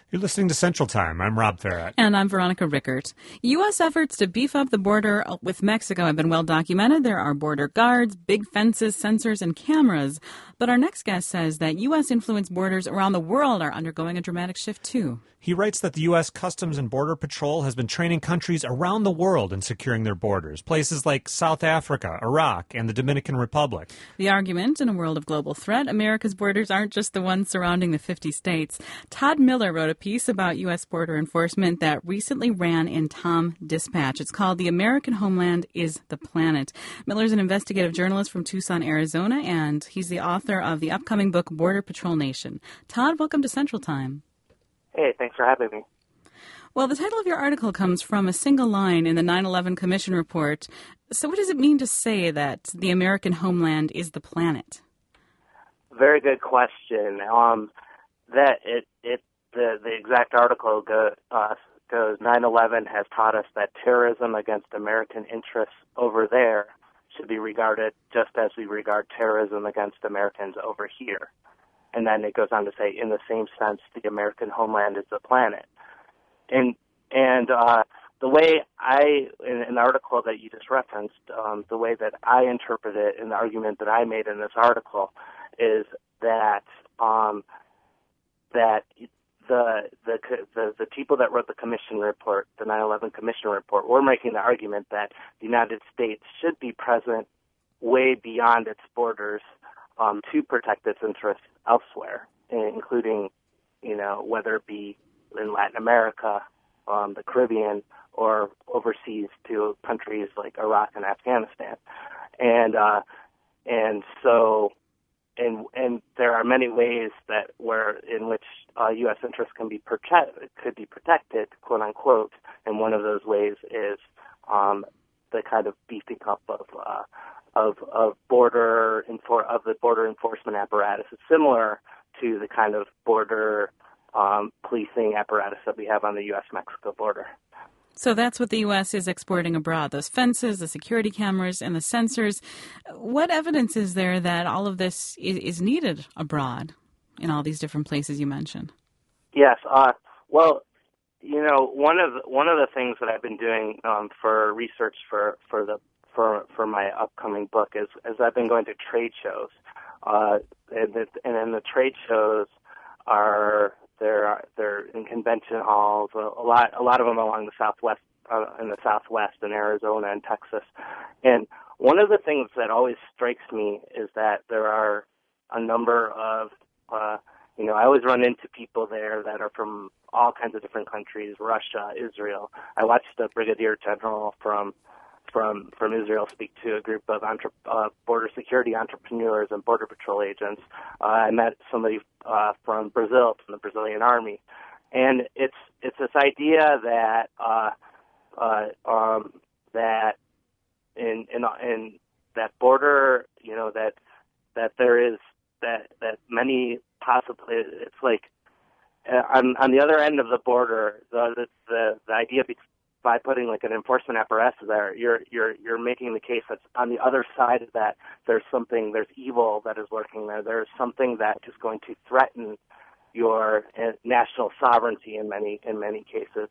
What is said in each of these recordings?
You're listening to Central Time. I'm Rob Farrett. And I'm Veronica Rickert. U.S. efforts to beef up the border with Mexico have been well documented. There are border guards, big fences, sensors, and cameras. But our next guest says that U.S.-influenced borders around the world are undergoing a dramatic shift, too. He writes that the U.S. Customs and Border Patrol has been training countries around the world in securing their borders, places like South Africa, Iraq, and the Dominican Republic. The argument, in a world of global threat, America's borders aren't just the ones surrounding the 50 states. Todd Miller wrote a piece about U.S. border enforcement that recently ran in Tom Dispatch. It's called The American Homeland is the Planet. Miller's an investigative journalist from Tucson, Arizona, and he's the author of the upcoming book, Border Patrol Nation. Todd, welcome to Central Time. Hey, thanks for having me. Well, the title of your article comes from a single line in the 9/11 Commission report. So what does it mean to say that the American homeland is the planet? Very good question. The exact article goes 9/11 has taught us that terrorism against American interests over there should be regarded just as we regard terrorism against Americans over here. And then it goes on to say, in the same sense, the American homeland is the planet. And the way in the article that you just referenced, the way that I interpret it in the argument that I made in this article is that the people that wrote the commission report, the 9/11 commission report, were making the argument that the United States should be present way beyond its borders to protect its interests elsewhere, including, whether it be in Latin America, the Caribbean, or overseas to countries like Iraq and Afghanistan. And there are many ways in which U.S. interests could be protected, quote unquote. And one of those ways is the kind of beefing up of the border enforcement apparatus. It's similar to the kind of border policing apparatus that we have on the U.S.-Mexico border. So that's what the U.S. is exporting abroad, those fences, the security cameras, and the sensors. What evidence is there that all of this is needed abroad in all these different places you mentioned? Yes. Well, one of the things that I've been doing for research for my upcoming book is I've been going to trade shows, and then the trade shows they're in convention halls, a lot of them along the Southwest, in Arizona and Texas. And one of the things that always strikes me is that there are a number of, I always run into people there that are from all kinds of different countries, Russia, Israel. I watched a brigadier general from Israel speak to a group of border security entrepreneurs and border patrol agents. I met somebody from Brazil, from the Brazilian Army, and it's this idea that that in that border, that there is that many possibly, it's like on the other end of the border, the idea by putting like an enforcement apparatus there, you're making the case that on the other side of that there's evil that is lurking there. There's something that is going to threaten your national sovereignty in many cases.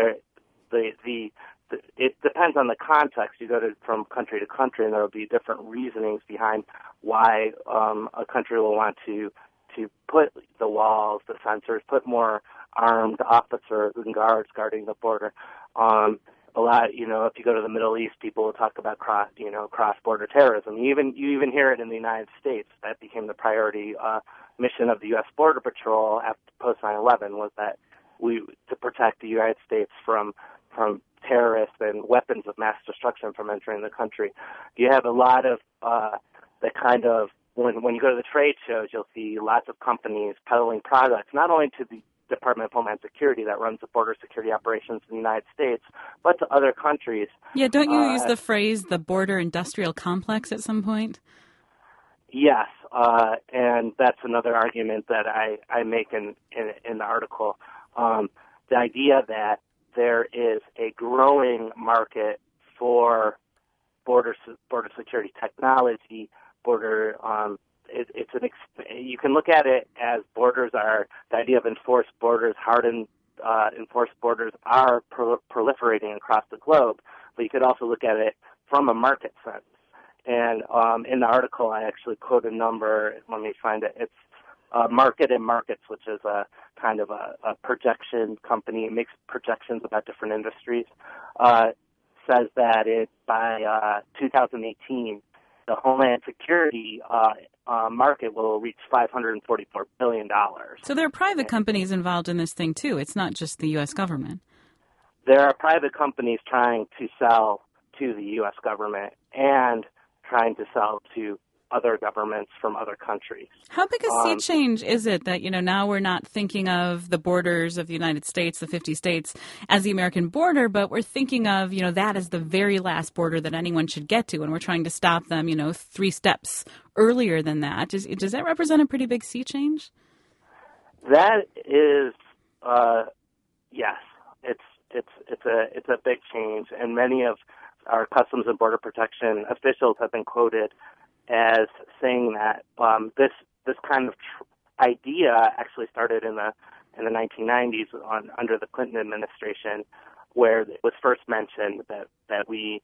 It depends on the context. You go from country to country, and there will be different reasonings behind why a country will want to put the walls, the sensors, put more armed officers and guards guarding the border. A lot, if you go to the Middle East, people will talk about cross-border terrorism. You even hear it in the United States. That became the priority mission of the U.S. Border Patrol after post 9/11 was that to protect the United States from terrorists and weapons of mass destruction from entering the country. You have a lot of the kind of when you go to the trade shows, you'll see lots of companies peddling products, not only to the Department of Homeland Security that runs the border security operations in the United States, but to other countries. Yeah, don't you use the phrase the border industrial complex at some point? Yes, and that's another argument that I make in the article. The idea that there is a growing market for border security technology, border you can look at it as borders are the idea of enforced borders, hardened enforced borders are proliferating across the globe, but you could also look at it from a market sense. And in the article, I actually quote a number. Let me find it. It's Market and Markets, which is a kind of a projection company. It makes projections about different industries. Says that by 2018, the Homeland Security market will reach $544 billion. So there are private companies involved in this thing, too. It's not just the U.S. government. There are private companies trying to sell to the U.S. government and trying to sell to other governments from other countries. How big a sea change is it that, now we're not thinking of the borders of the United States, the 50 states, as the American border, but we're thinking of, that as the very last border that anyone should get to, and we're trying to stop them, 3 steps earlier than that. Does that represent a pretty big sea change? That is, yes. It's a big change, and many of our Customs and Border Protection officials have been quoted as saying that this kind of idea actually started in the 1990s under the Clinton administration, where it was first mentioned that we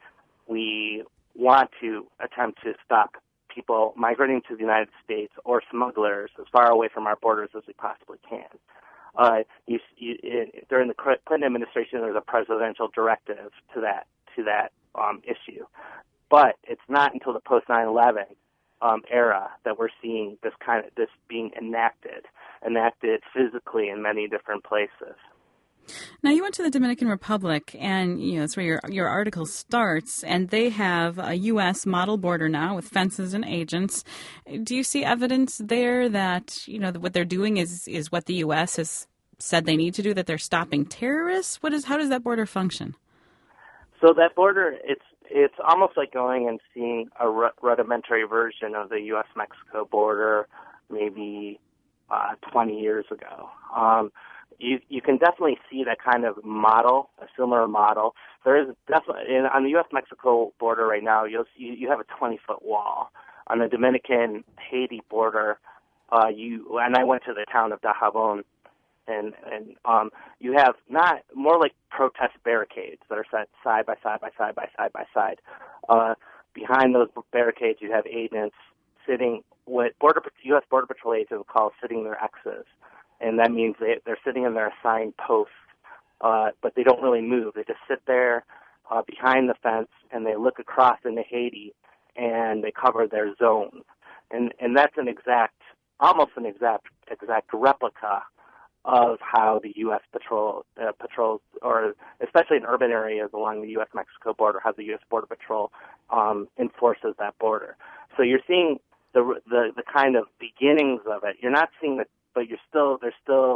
want to attempt to stop people migrating to the United States or smugglers as far away from our borders as we possibly can. During the Clinton administration, there was a presidential directive to that issue. But it's not until the post 9/11 era that we're seeing this being enacted physically in many different places. Now, you went to the Dominican Republic, and that's where your article starts, and they have a U.S. model border now with fences and agents. Do you see evidence there that what they're doing is what the U.S. has said they need to do, that they're stopping terrorists? How does that border function? So that border, it's almost like going and seeing a rudimentary version of the U.S.-Mexico border maybe 20 years ago. You can definitely see that kind of model, a similar model. There is definitely on the U.S.-Mexico border right now. You have a 20-foot wall. On the Dominican-Haiti border, and I went to the town of Dajabon, and you have more like protest barricades that are set side by side by side by side by side. Behind those barricades, you have agents sitting, what U.S. Border Patrol agents call sitting their X's, and that means they're sitting in their assigned posts, but they don't really move. They just sit there behind the fence, and they look across into Haiti, and they cover their zone, and that's almost an exact replica of how the U.S. patrols, or especially in urban areas along the U.S.-Mexico border, how the U.S. Border Patrol enforces that border. So you're seeing the kind of beginnings of it. You're not seeing it, but there's still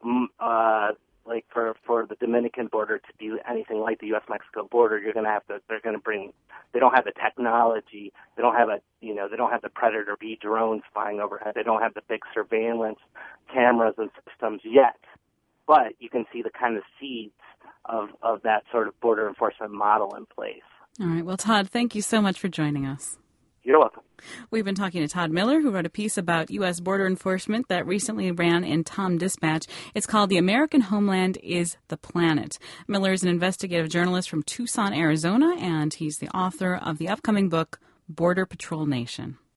like for the Dominican border to be anything like the U.S.-Mexico border, they don't have the technology, they don't have the Predator B drones flying overhead, they don't have the big surveillance cameras and systems yet, but you can see the kind of seeds of that sort of border enforcement model in place. All right. Well, Todd, thank you so much for joining us. You're welcome. We've been talking to Todd Miller, who wrote a piece about U.S. border enforcement that recently ran in TOM-Dispatch. It's called The American Homeland is the Planet. Miller is an investigative journalist from Tucson, Arizona, and he's the author of the upcoming book, Border Patrol Nation.